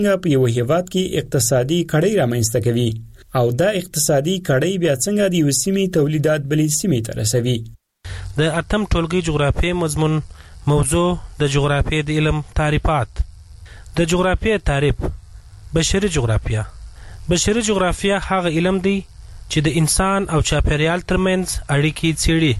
په یو هیواد کې اقتصادي کړۍ رامنځته کوي او دا اقتصادي کړۍ بیا څنګه د یو سیمې تولیدات بلې سیمې ته رسوي. د اتم ټولګي جغرافیې مضمون موضوع د جغرافیې د علم تعریفات. د جغرافیې تعریف: بشري جغرافیه. بشري جغرافیه هغه علم دی چې د انسان او چاپیریال ترمنځ اړیکې څېړي.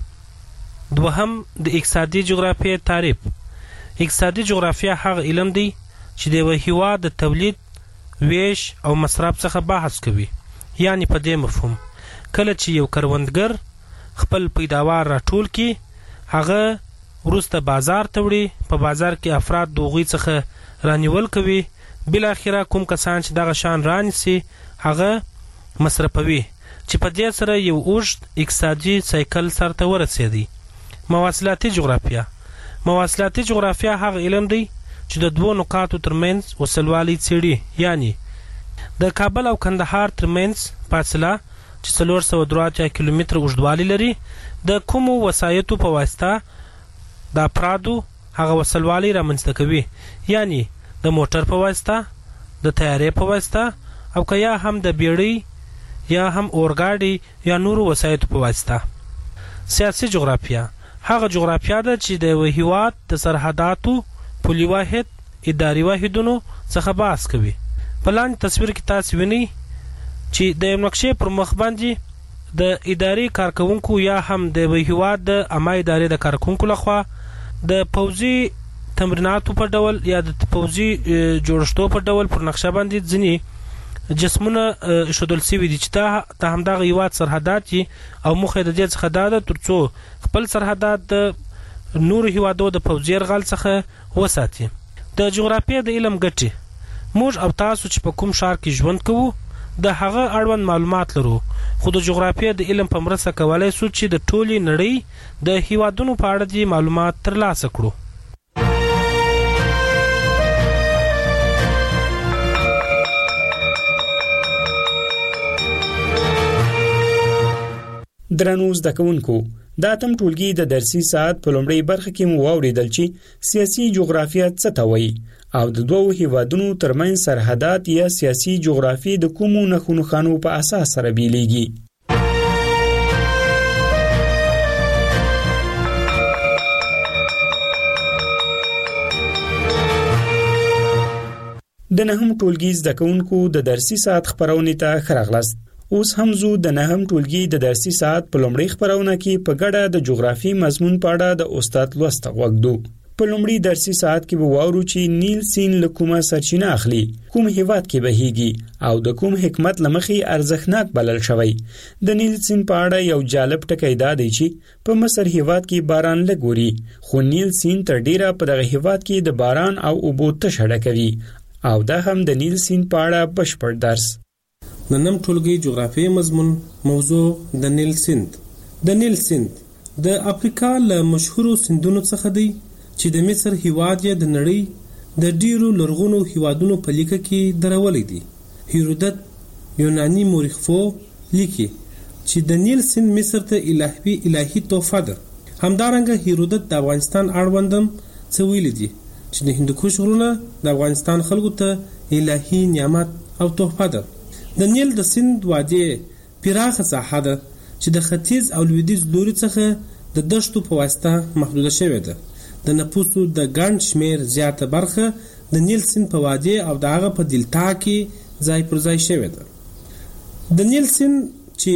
دوهم د اقتصادي جغرافیې تعریف. اقتصادي جغرافیه هغه علم دی چې د یو هیواد د تولید، ویش او مصرف څخه بحث کوي. یعنی په دې مفهوم کله چې یو کروندګر خپل پیداوار راټول کړي، هغه وروسته بازار ته وړي، په بازار کې افراد د هغوی څخه رانیول کوي، بالاخره کوم کسان چې دغه شان رانیسي هغه مصرفوي، چې په دې سره یو اوږد اقتصادي سایکل سرته ورسېدی. مواصلاتي جغرافیه. مواصلاتي جغرافیه هغه علم دی چې د دوو نقاطو ترمنځ وصلوالی څېړي. یعنی د کابل او کندهار ترمنځ فاصله چې 483 کیلومتره اوږدوالی لري، د کومو وسایطو په واسطه د افرادو هغه وصلوالی رامنځته کوي. یعنی د موټر په واسطه، د طیارې په واسطه، او که یا هم د بیړۍ یا هم اورګاډي یا نورو وسایطو په واسطه. سیاسي جغرافیه هغه جغرافیه ده چې د یو هیواد د سرحداتو، پولي واحد، اداري واحدونو څخه بحث کوي. په لاندې تصویر کې تاسو وینئ چې د یو نقشې پر مخ باندې د اداري کارکوونکو یا هم د یو هیواد د عامه ادارې د کارکوونکو لخوا د پوځي تمریناتو په ډول یا د پوځي جوړښتو په ډول پر نقشه باندې ځینې جسمونه ایښودل سوي دي چې دا د همدغه هیواد سرحدات دي او موخه یې د دې څخه دا ده تر څو خپل سرحدات د نورو هیوادو د پوځي یرغل څخه وساتي. د جغرافیې د علم ګټې: موږ او تاسو چې په کوم ښار کې ژوند کوو د هغه اړوند معلومات لرو، خو د جغرافیې د علم په مرسته کولی شو چې د ټولې نړۍ د هیوادونو په اړه دې معلومات ترلاسه کړو. درنو زده کوونکو، د اتم ټولګي د درسي ساعت په لومړۍ برخه کې مو واورېدل چې سیاسي جغرافیه څه ته وایي او د دوو هیوادونو ترمنځ سرحدات یا سیاسي جغرافیه د کومو نښو نښانو په اساس سره بیلیږي. د نهم ټولګي زده کوونکو د درسي ساعت خپرونې ته ښه راغلاست. اوس هم زو د نهم ټولګي د درسي ساعت په لومړۍ خپرونه کې په ګډه د جغرافي مضمون په اړه د استاد لوست غوږدو. په لومړي درسي ساعت کې به واورو چې نیل سیند له کومه سرچینه اخلي، کوم هیواد کې بهیږي او د کوم حکمت له مخې ارزښتناک بلل شوی. د نیل سیند په اړه یو جالب ټکی دا دی چې په مصر هیواد کې باران لږ وري، خو نیل سیند تر ډیره په دغه هیواد کې د باران او اوبو تشه ډکوي. او دا هم د نیل سیند په اړه بشپړ درس. ننم ټولګي جغرافیې مضمون موضوع د نیل سیند. د نیل سیند د افریقا له مشهورو سیندونو څخه دی چې د مصر هیواد یې د نړۍ د ډیرو لرغونو هیوادونو په لیکه کې درولې دي. هیرودت یونانی مورخ لیکي چې د نیل سیند مصر ته الهي تحفه ده. همدارنګه هیرودت د افغانستان اړوندم څه ویلي دي چې د هندوکش غرونه د افغانستان خلکو ته الهي نعمت او تحفه ده. د نیل د سیند وادي پراخه ساحه ده چې د ختیځ او لویدیځ لوري څخه د دشتو په واسطه محدوده شوې ده. د نفوسو د ګڼ شمېر زیاته برخه د نیل سیند په وادي او د هغه په دلتا کې ځای پر ځای شوې ده. د نیل سیند چې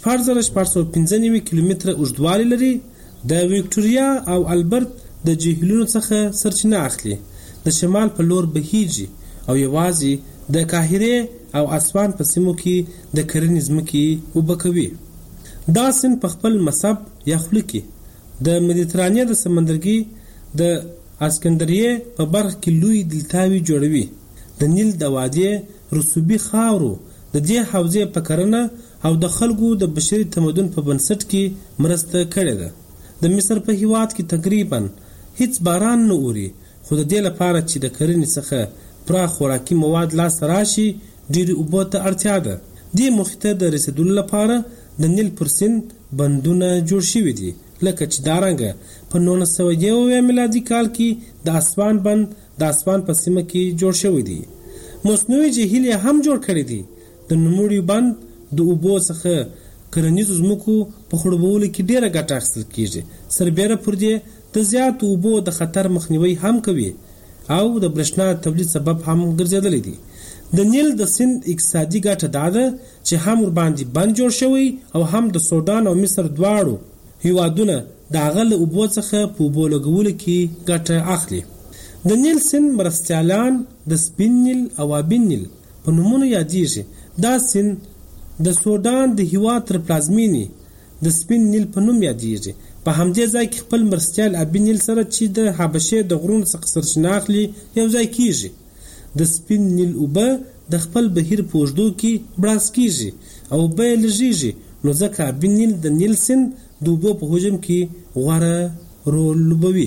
4495 کیلومتره اوږدوالی لري د ویکټوریا او البرت د جهیلونو څخه سرچینه اخلي، د شمال په لور بهیږي او یوازې د قاهره او اسوان په سیمو کې د کرنې ځمکې اوبه کوي. دا سیند په خپل مصب یا خوله کې د مدیترانې د سمندرګي د اسکندریه په برخه کې لوی دلتاوي جوړوي. د نیل د وادي رسوبي خاورو د دې حوزې په کرنه او د خلکو د بشري تمدن په بنسټ کې مرسته کړې ده. د مصر په هیواد کې تقریبا هیڅ باران نه اوري، خو د دې لپاره چې د کرنې څخه پراخ خوراکي مواد لاس راشي ډېرې اوبو ته اړتیا ده. دې موخې ته د رسیدلو لپاره د نیل پر سیند بندونه جوړ شوي دي، لکه چې دارنګه په 1901 میلادي کال کې د اسوان بند د اسوان په سیمه کې جوړ شوی دی. مصنوعي جهیل هم جوړ کړی دی. د نوموړي بند د اوبو څخه کرنیزو ځمکو په خړوبولو کې ډیره ګټه اخیستل کیږي. سربیره پر دې د زیاتو اوبو د خطر مخنیوي هم کوي او د برېښنا تولید سبب هم ګرځېدلی دی. د نیل د سیند اقتصادي ګټه دا ده چې هم ورباندې بند جوړ شوی او هم د سودان او مصر دواړو هیوادونه د هغه له اوبو څخه په اوبو لګولو کې ګټه اخلي. د نیل سیند مرستیالان د سپین نیل او آبین نیل په نومونو یادیږي. دا سیند د سودان د هیواد تر پلازمینې د سپین نیل په نوم یادیږي. په همدې ځای کې خپل مرستیال آبین نیل سره چې د حبشې د غرونو څخه سرچینه اخلي یو ځای کیږي. د سپین نیل اوبه د خپل بهیر په اوږدو کې بړاس کیږي او اوبه یې لږیږي، نو ځکه آبین نیل د نیل سیند د اوبو په حجم کې غوره رول لوبوي.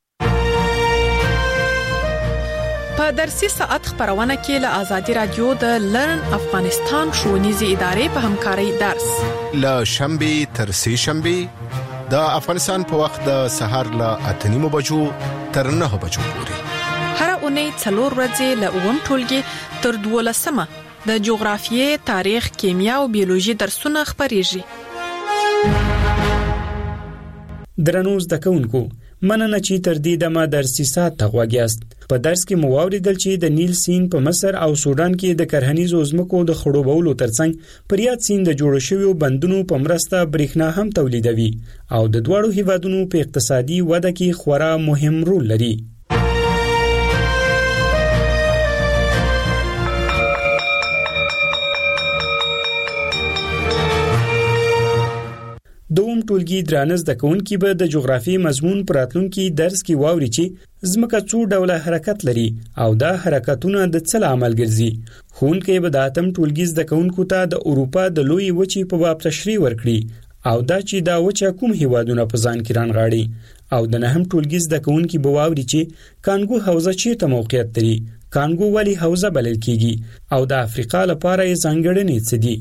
په درسي ساعت خبرونه کې له آزادي رادیو د لرن افغانستان ښوونیزې ادارې په همکارۍ درس له شنبه تر سه شنبه د افغانستان په وخت د سهار له 8:30 بجو تر 9 بجو پورې. هر اونۍ 4 ورځې له 9 ټولګي تر 12 د جغرافیې، تاریخ، کیمیا او بیولوژي درسونه خبريږي. درنو زده کوونکو، مننه چې تر دې دمه درسي ساعت ته غوږیاست. په درس کې مو واوریدل چې د نیل سیند په مصر او سودان کې د کرهنیزو ځمکو د خړوبولو ترڅنګ پر یاد سیند د جوړ شویو بندونو په مرسته برېښنا هم تولیدوي او د دواړو هیوادونو په اقتصادي وده کې خورا مهم رول لري. دوم ټولګي درانه زده کوونکي به د جغرافیې مضمون پر راتلونکي درس کې واوري چې ځمکه څو ډوله حرکت لري او دا حرکتونه د څه عمل ګرځي. ښوونکی به د اتم ټولګي زده کوونکو ته د اروپا د لوی وچې په باب تشریح ورکړي او دا چې دا وچه کوم هیوادونه په ځان کې رانغاړي. او د نهم ټولګي زده کوونکي به واوري چې کانګو حوزه چیرته موقعیت لري، کانګو ولې حوزه بلل کیږي او د افریقا لپاره یې ځانګړنې څه دي.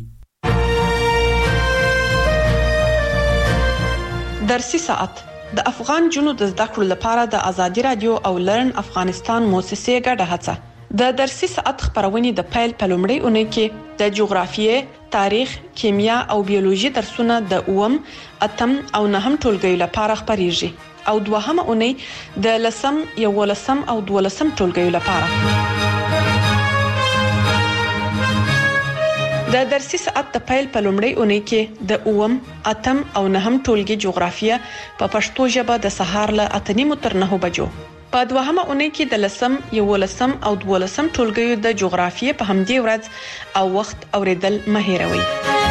درسي ساعت د افغان جنو د زده کړو لپاره د آزادي رادیو او لرن افغانستان موسسې ګډه هڅه. د درسي ساعت خبرونه د پیل په لومړۍ اونۍ کې د جغرافیې، تاریخ، کیمیا او بیولوژي درسونه د 8م، 8م او 9م ټولګیو لپاره خبريږي او دوهمه اونۍ د 10م، 11م او 12م ټولګیو لپاره. د درسي ساعت د پیل په لومړۍ اونۍ کې د 8م، 8م او 9م ټولګي جغرافیه په پښتو ژبه د سهار له 8:30 تر 9 بجو. په دوهمه اونۍ کې د 10م، 11م او 12م ټولګیو د جغرافیې په همدې ورځ او وخت اوریدل مه هېروئ.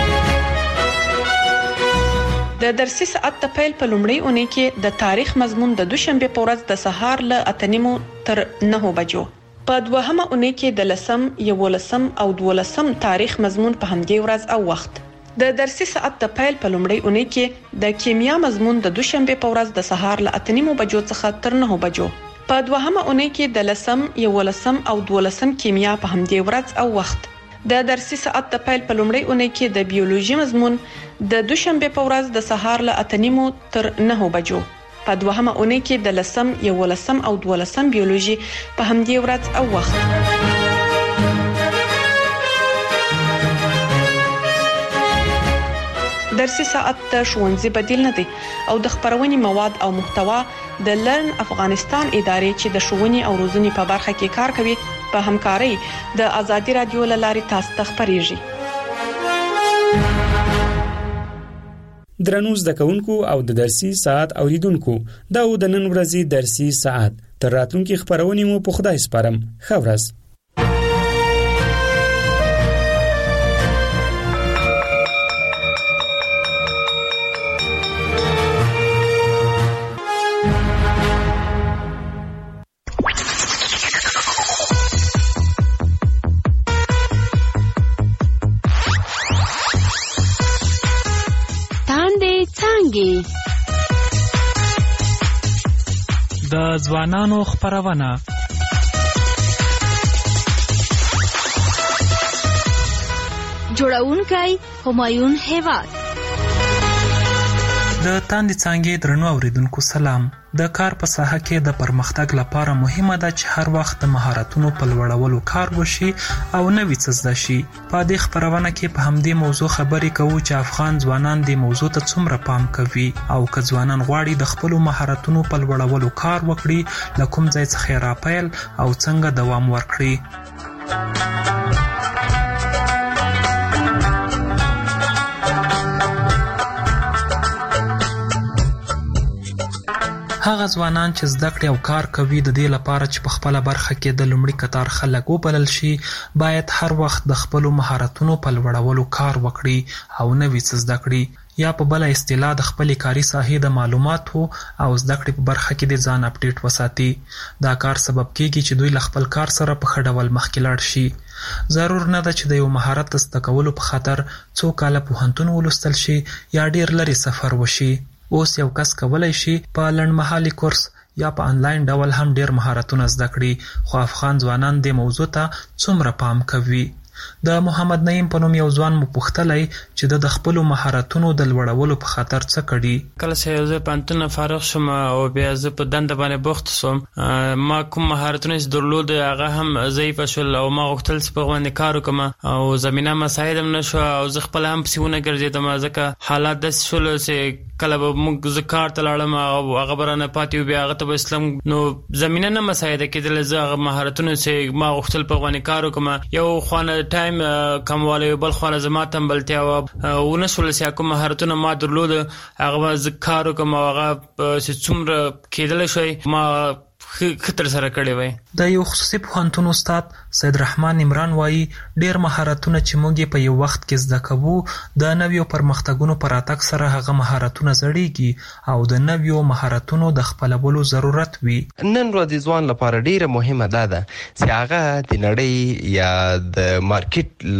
د درسي ساعت د پیل په لومړۍ اونۍ کې د تاریخ مضمون د دوشنبه په ورځ د سهار له 8:30 تر 9 بجو. په دوهمه اونۍ کې د 10م، 11م او 12م تاریخ مضمون په همدې ورځ او وخت. د درسي ساعت د پیل په لومړۍ اونۍ کې د کیمیا مضمون د دوشنبه په ورځ د سهار له 8:30 بجو څخه تر 9 بجو. په دوهمه اونۍ کې د 10م، 11م او 12م کیمیا په همدې ورځ او وخت. د درسي ساعت د پیل په لومړۍ اونۍ کې د بیولوژي مضمون د دوشنبه په ورځ د سهار له 8:30 تر 9 بجو. په دوهمه اونۍ کې د 10م، 11م او 12م بیولوژي په همدې ورځ او وخت. درسي ساعت د ښوونځي بدیل نه دی او د خبرونې مواد او محتوا د لرن افغانستان ادارې چې د ښوونې او روزنې په برخه کې کار کوي په همکارۍ د آزادي رادیو له لارې تاسو ته خبريږي. درنو زده کوونکو او د درسي ساعت اوریدونکو، دا و د نن ورځې درسي ساعت. تر راتلونکي خبرونې مو په خدای سپارم. ښه ورځ. د ځوانانو خبرونه جوړونکی همایون هیواد د تاندې څانګې درنو اوریدونکو سلام. د کار په ساحه کې د پرمختګ لپاره مهمه ده چې هر وخت د مهارتونو په لوړولو کار وشي او نوي څه زده شي. په دې خپرونه کې په همدې موضوع خبرې کوو چې افغان ځوانان دې موضوع ته څومره پام کوي او که ځوانان غواړي د خپلو مهارتونو په لوړولو کار وکړي له کوم ځای څخه راپیل او څنګه دوام ورکړي. هغه ځوانان چې زده کړې او کار کوي د دې لپاره چې په خپله برخه کې د لومړي کتار خلک وبلل شي باید هر وخت د خپلو مهارتونو په لوړولو کار وکړي او نوي څه زده کړي یا په بله اصطلاح د خپلې کاري ساحې د معلوماتو او زده کړې په برخه کې د ځان اپډیټ وساتي. دا کار سبب کیږي چې دوی له خپل کار سره په ښه ډول مخکې لاړ شي. ضرور نه ده چې د یو مهارت د زده کولو په خاطر څو کاله پوهنتون ولوستل شي یا ډیر لرې سفر وشي. اوس یو کس کولی شي په لنډمهالي کورس یا په انلاین ډول هم ډیر مهارتونه زده کړي. خو افغان ځوانان دې موضوع ته څومره پام کوي؟ د محمد نعیم په نوم یو ځوان مو پوښتلی چې د خپلو مهارتونو د لوړولو په خاطر څه کړي. کله چې زه پوهنتون نه فارغ شوم او بیا زه په دنده باندې بوخت شوم، ما کوم مهارتونه چې درلود هغه هم ضعیفه شول او ما غوښتل چې په هغو باندې کار وکړم او زمینه مساعد هم نه شوه او زه خپله هم پسې ونه ګرځېدم ځکه حالات داسې شول چې کله به موږ زه کار ته لاړم او هغه به رانه پاتې و بیا هغه ته به اسلم نو زمینه نه مساعده کېدله. زه هغه مهارتونه چې ما غوښتل په هغو باندې کار وکړم یو خوانه ټایم کموالی بل خوانه زما تنبلتیا ونه شول چې کوم مهارتونه ما درلود هغه به زه کار وکړم او هغه چې څومره کېدلی شوی ما خطر سره کړی وای. د یو خصوصي پوهنتون استاد سید رحمان عمران وایي ډیر مهارتونه چې موږ په یو وخت کې زده کوو د نویو پرمختګونو په راتګ سره هغه مهارتونه زړیږي او د نویو مهارتونو د خپلولو ضرورت وي. نن ورځې ځوان لپاره ډیره مهمه ده چې هغه د نړۍ یا د مارکیټ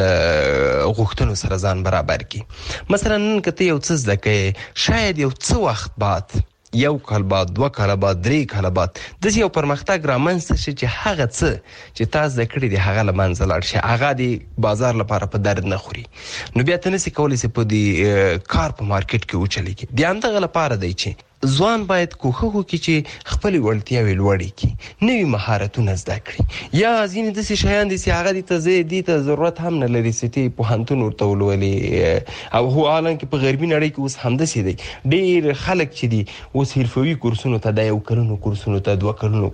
له غوښتنو سره ځان برابر کړي. مثلا نن که ته یو څه زده کوې شاید یو څه وخت بعد یو کال بعد 2 کاله بعد 3 کاله بعد داسې یو پرمختګ رامنځته شي چې هغه څه چې تا زده کړي دي هغه له منځه لاړ شي، هغه د بازار لپاره په درد نه خوري. نو بیا ته نسې کولی چې په دې کار په مارکیټ کې وچلېږي. د همدغه لپاره دی چې ځوان باید کوښښ وکړي چې خپلې وړتیاوې لوړې کړي، نوي مهارتونه زده کړي. یا ځینې داسې شیان دي چې هغه دې ته ضرورت هم نه لري چې ته پوهنتون ورته ولولې او هو حالانکه په غربي نړۍ کې اوس همداسې دی. ډېر خلک چې دي اوس حرفوي کورسونو ته د 1 کلونو کورسونو ته 2 کلونو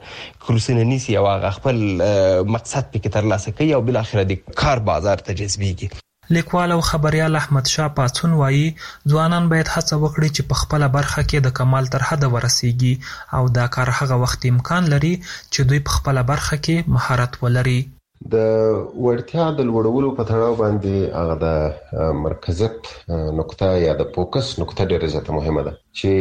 کورسونه نیسي او هغه خپل مقصد پکې ترلاسه کوي او بالاخره د کار بازار ته جذبېږي. لیکوال او خبریال احمد شاه پاڅون وایي ځوانان باید هڅه وکړي چې په خپله برخه کې د کمال تر حده ورسیږي او دا کار هغه وخت امکان لري چې دوی په خپله برخه کې مهارت ولري. د وړتیا د لوړولو په تړاو باندې هغه د مرکزیت نقطه یا د فوکس نقطه ډېره زیاته مهمه ده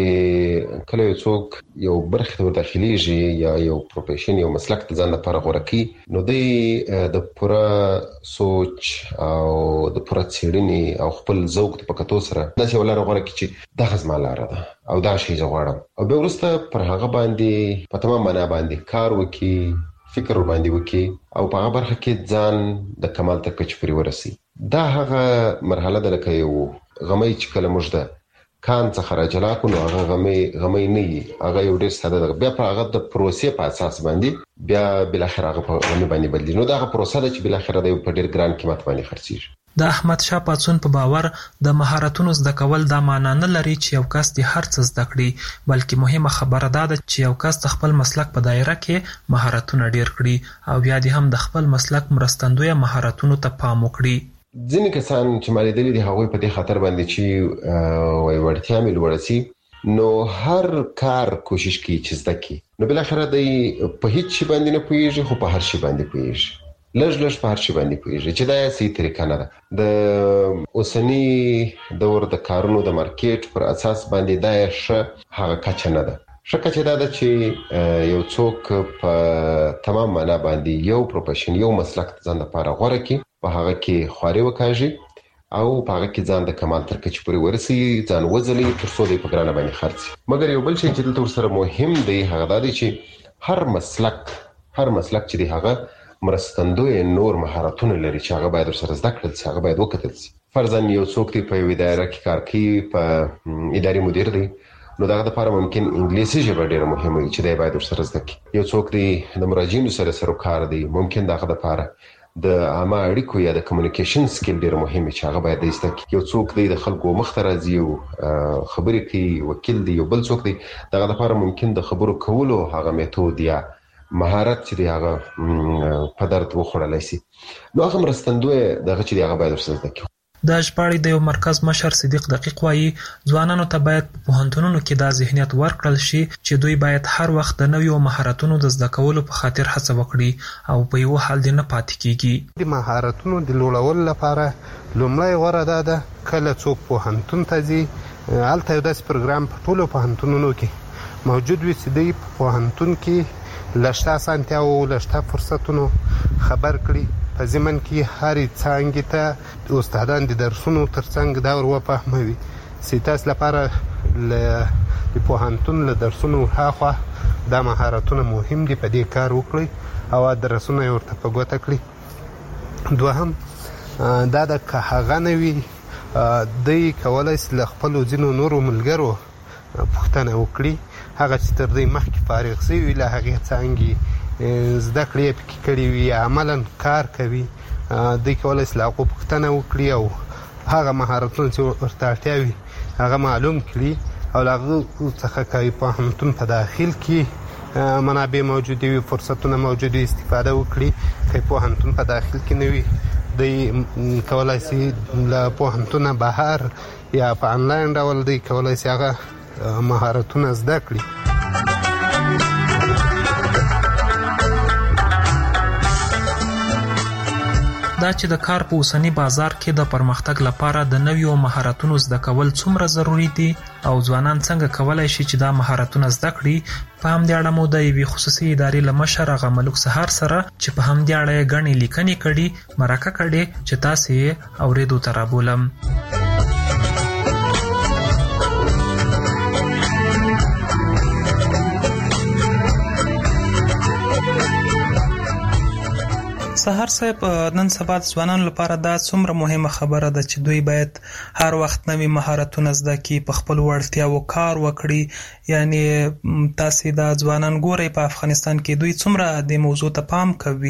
چې کله یو څوک یو برخه ته داخليږي یا یو پروفیشن یو مسلک ته ځان لپاره غوره کوي نو د پوره سوچ او د پوره څېړنې او خپل ذوق په کتو سره داسې ولاره غوره کوي چې دغه زما لاره ده او دا شی زه غواړم او بیا وروسته پر هغه باندې په تمام معنا باندې کار وکړي، فکر باندې وکړي او په هغه برخه کې ځان د کمال تر کچې پورې ورسي. دا هغه مرحله ده لکه یو غمی چې کله موږ د کان څخه راجلا کړو نو هغه غمی نه وي، هغه یو ډېر ساده ده. بیا په هغه د پروسې په اساس باندې بیا بالاخره هغه په غمی باندې بدلېږي. نو دا هغه پروسه ده چې بالاخره د په ډېر ګران قیمت باندې خرڅېږي. د احمد شاه پاڅون په باور د مهارتونو زده کول دا معنا نه لري چې یو کس د هر څه زده کړي، بلکې مهمه خبره دا ده چې یو کس د خپل مسلک په دایره کې مهارتونه ډیر کړي او بیا دې هم د خپل مسلک مرستندویه مهارتونو ته پام وکړي. ځینې کسان چې ما لیدلي دي هغوی په دې خاطر باندې چې وایي وړتیا مې لوړه سي نو هر کار کوشش کوي چې زده کړي، نو بالاخره دی په هیڅ شي باندې نه پوهېږي خو په هر شي باندې پوهېږي، لږ په هر شي باندې پوهېږي چې دا صحیح طریقه نه ده. د اوسني دور د کارونو د مارکیټ پر اساس باندې دا ښه هغه کچه نه ده. ښه کچه دا ده چې یو څوک په تمام معنا باندې یو پروفیشن یو مسلک ځان لپاره غوره کړي، په هغه کې خواري وکاږي او په هغه کې ځان د کمال تر کچې پورې ورسي، ځان وځلي تر څو دی په ګرانه باندې خرڅي. مګر یو بل شی چې دلته ورسره مهم دی هغه دا دی چې هر مسلک چې دی هغه مرستندوی نور مهارتونه لري چې هغه باید ورسره زده کړل شي، هغه باید وکتل شي. فرضاً یو څوک دی په یوه اداره کې کار کوي، په اداري مدیر دی، نو دغه لپاره ممکن انګلیسي ژبه ډیره مهمه وي چې دی باید ورسره زده کړي. یو څوک دی د مراجعینو سره کار دی، ممکن دغه لپاره د عامه اړیکو یا د کمیونیکیشن سکیل ډیره مهمه چې هغه باید زده کړي. یو څوک دی د خلکو مخ ته راځي او خبرې کوي، وکیل دی، یو بل څوک دی، دغه لپاره ممکن د خبرو کولو هغه میتود یا مهارت چې دی هغه په درد وخوړلی شي. نو هغه مرستندوی دغه چې دی هغه باید ورسره زده کړي. د ژباړې د یو مرکز مشر صدیق دقیق وایي ځوانانو ته باید په پوهنتونونو کې دا ذهنیت ورکړل شي چې دوی باید هر وخت د نویو مهارتونو د زده کولو په خاطر هڅه وکړي او په یو حال دې نه پاتې کیږي. د مهارتونو د لوړولو لپاره لومړی غوره ده کله څوک پوهنتون ته ځي هلته یو داسې پروګرام په ټولو پوهنتونونو کې موجود وي چې دوی په پوهنتون کې له شته اسانتیاوو له شته فرصتونو خبر کړي. په ضمن کې هرې څانګې ته استادان د درسونو ترڅنګ دا ور وفهموي چې تاسو لپاره د پوهنتون له درسونو هاخوا دا مهارتونه مهم دي، په دې کار وکړئ او درسونه یې ورته په ګوته کړي. دوهم دا د که هغه نه وي دوی کولی شي له خپلو ځینو نورو ملګرو پوښتنه وکړي، هغه چې تر دوی مخکې فارغ شوي له هغې څانګې زده کړې یې پکې کړي وي یا عملا کار کوي، دوی کولی شي له هغو پوښتنه وکړي او هغه مهارتونه چې ورته اړتیا وي هغه معلوم کړي او له هغو څخه که پوهنتون په داخل کې منابع موجودې وي، فرصتونه موجود وي، استفاده وکړي. که پوهنتون په داخل کې نه وي دوی کولی شي له پوهنتونه بهر یا په انلاین ډول دوی کولی شي هغه مهارتونه زده کړي. دا چې د کار په اوسنی بازار کې د پرمختګ لپاره د نویو مهارتونو زده کول څومره ضروری دي او ځوانان څنګه کولای شي چې دا مهارتونه زده کړي، په همدې اړه مو د یوې خصوصي ادارې له مشر هغه ملک سهار سره چې په همدې اړه یې ګڼې لیکنې کړي مرکه کړې چې تاسې یې اورېدو ته رابولم. سهار صاحب، نن سبا د ځوانانو لپاره دا څومره مهمه خبره ده چې دوی باید هر وخت نوي مهارتونه زده کړي، په خپلو وړتیاوو کار وکړي. یعنی تاسې دا ځوانان ګورئ په افغانستان کې دوی څومره د موضوع ته پام کوي؟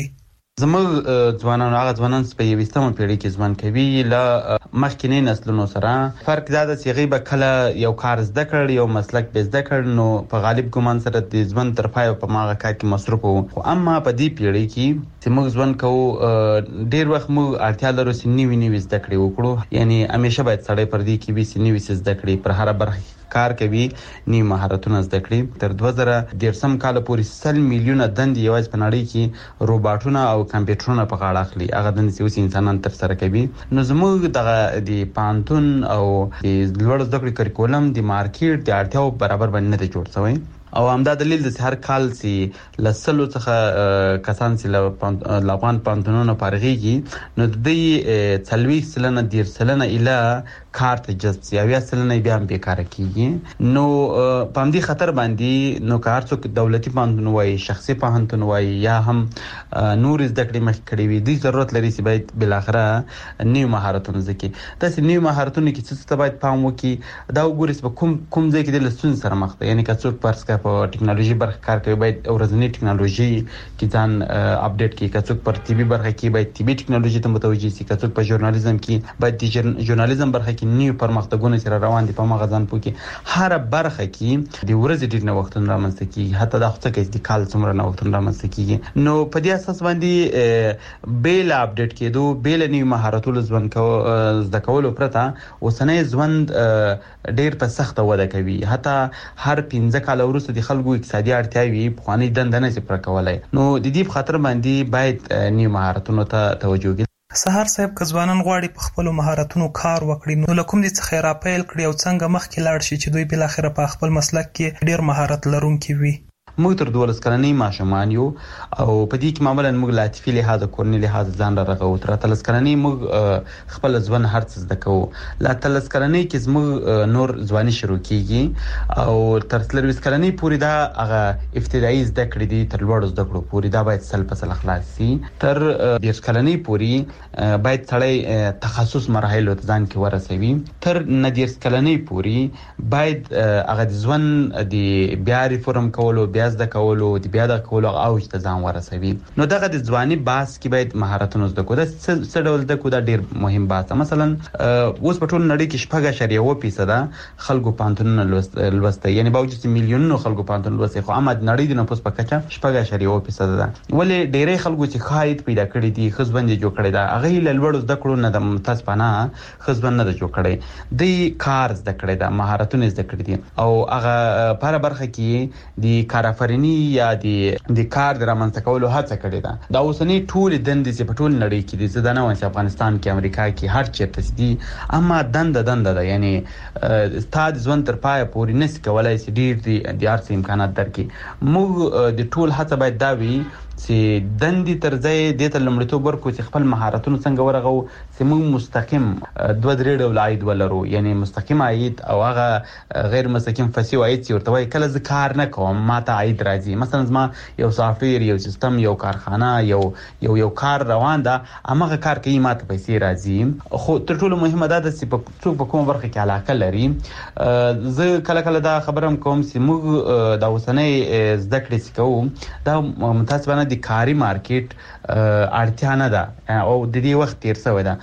زموږ ځوانان هغه ځوانان چې په 21مه پیړۍ کې ژوند کوي له مخکینی نسلونو سره فرق دا ده چې هغوی به کله یو کار زده کړ، یو مسلک به زده کړ، نو په غالب ګمان سره د ژوند تر پایه په هغه کار کې مصروف وو. خو اما په دې پیړۍ کې چې موږ ژوند کوو ډېر وخت موږ اړتیا لرو چې نوي زده کړې وکړو. یعنی همیشه باید سړی پر دې کې وي چې نوي څه زده کړي، پر هره برخه کار کوي، نوي مهارتونه زده کړي. تر 2013 کال پورې 100 میلیونه دندې یوازې په نړۍ کې روباټونه او کمپیوټرونه په غاړه اخلي، هغه دندې چې اوس انسانان ترسره کوي. نو زموږ دغه د پوهنتون او د لوړ زده کړې کریکولم د مارکیټ د اړتیاو برابر باندې نه دی جوړ شوی او همدا دلیل د هر کال چې له 100 څخه کسان چې له افغان پوهنتونونو فارغېږي نو د دوی 40% 10% اله کار ته جذب شي، 80% بیا هم بیکاره کېږي. نو په همدې خطر باندې نو که هر څوک دولتي پوهنتون وایي، شخصي پوهنتون وایي یا هم نور زده کړې مخکې کړې وي، دوی ضرورت لري چې باید بالاخره نوي مهارتونه زده کړي. داسې نوي مهارتونه کې څه ته باید پام وکړي، دا وګورئ چې په کوم ځای کې د ستونزې سره مخ ده. یعنی که څوک فرض کړه په ټکنالوژي برخه کار کوي باید ورځنی ټکنالوژي کې ځان اپډیټ کړي، که څوک پر طبي برخه کې باید طبي ټکنالوژي ته متوجه شي، که څوک په ژورنالیزم کې باید د ژورنالیزم برخه کې نوي پرمختګونه چې روان دي په هغه ځان پوه کړي. هر برخه کې د ورځې ډېر نوښتونه رامنځته کېږي، حتی دا خو څه کوي د کال څومره نوښتونه رامنځته کېږي. نو په دې اساس باندې بې له اپډیټ کېدو، بې له نوي مهارتونو زده کولو پرته اوسنی ژوند ډېر په سخته وده کوي. حتی هر 15 کال وروسته د خلکو اقتصادي اړتیاوې پخوانۍ دنده نه شي پوره کولی. نو د دې په خاطر باندې باید نوي مهارتونو ته توجه وکړي. سهار صاحب، که ځوانان غواړي په خپلو مهارتونو کار وکړي نو له کوم ځای څخه یې راپیل کړي او څنګه مخکې لاړ شي چې دوی بالاخره په خپل مسلک کې ډېر مهارت لرونکي وي؟ موږ تر 12 کلنۍ ماشومان یو او په دې کې معمولا موږ لاتفي لحاظ کورنی لحاظ ځان رغو. تر 13 کلنۍ موږ خپل ځوان هر څه زده کوو. لا 13 کلنۍ کې موږ نور ځواني شروع کیږي او تر 30 کلنۍ پورې دا هغه ابتدایي زده کړې دي تر لوړ زده کړو پورې دا باید سل په سل خلاص شي. تر 10 کلنۍ پورې باید سړی تخصص مراحل ته ځان کې ورسوي. تر 19 کلنۍ پورې باید هغه د ژوند د بیا ریفورم کولو بیا زده کولو د بیا د کولو اوج ته ځان ورسوي. نو دغه د ځواني باس کې باید مهارتونه زده کو. دا څه ډول زده کو دا ډیر مهم باس. مثلا اوس په ټول نړۍ کې 4.1% خلکو پانتونونه لوسته، یعنی باوجود چې میلیونونو خلکو پانتون لوسته خو اما د نړۍ د نفوس په کچه 4.1% ده. ولې ډیرې خلکو چې خاید پیدا کړی دي خزبند جوړ کړی دا هغه له لوړ زده کړو نه د متاسفانه خزبند نه جوړ کړی دی، کار زده کړی دا مهارتونه زده کړی دي او هغه پر برخه کې د کارآفرینی یا د کار د رامنځته کولو هڅه کړې ده. دا اوسنی ټول دندې چې په ټول نړۍ کې دي زه دا نه وایم چې افغانستان کې امریکا کې هر چیرته دي، اما دنده ده، یعنی ستاد ژوند تر پای پورې نس کولای شي ډیر دي د هر څه امکانات درکې. موږ د ټول هڅه باید دا وي چې دندې تر ځای د ته لمړیتوب ورکو چې خپل مهارتونه څنګه ورغو چې موږ مستقیم 2-3 ډول عاید ولرو، یعنی مستقیم عاید او هغه غیر مستقیم فسیو عاید چې ورته وایي کله زه کار نه کوم ماته عاید راځي. مثلا زما یو سافټویر یو سیستم یو کارخانه یو کار روان ده هغه کار کوي ماته پیسې راځي. خو تر ټولو مهمه دا ده چې څوک په کومه برخه کې علاقه لري. زه کله دا خبرم کوم چې موږ د اوسنۍ زده کړې چې کوو دا متاسفانه د کاري مارکیټ اړتیا نه ده او د دې وخت تیر شوی ده.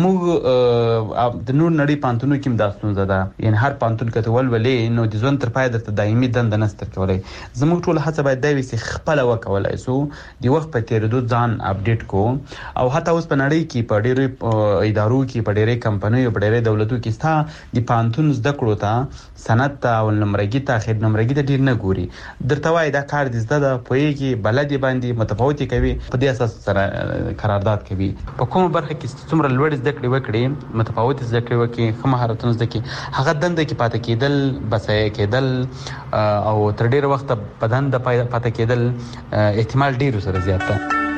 موږ د نور نړۍ پانتونو کې دا ستونزه ده، یعنی هر پانتون کته ولولې نو د ژوند تر پای درته دایمي دنده نستر کولای. زموږ ټول هڅه باید دا وي چې خپل وکولای سو د وخت په تیریدو ځان اپډیټ کو او حتی اوس په نړۍ کې په ډېرو ادارو کې په ډېرې کمپنیو په ډېرې دولتو کې ستا د پانتون زده کړو ته سند ته او نمرګي ته اخر نمرګي ته ډیر نه ګوري. درته وای دا کار د زده ده پوهیږي بلدي باندې متفاوتي کوي په دې اساس سره قرارداد کوي. په کومه برخه کې څومره لوړ زده کړې وکړي متفاوتي زده کړې وکړي خو مهارتونه زده کړي هغه دنده کې پاتې کېدل بسای کېدل او تر ډیره وخت په دنده پاتې کېدل احتمال ډیر سره زیات ده.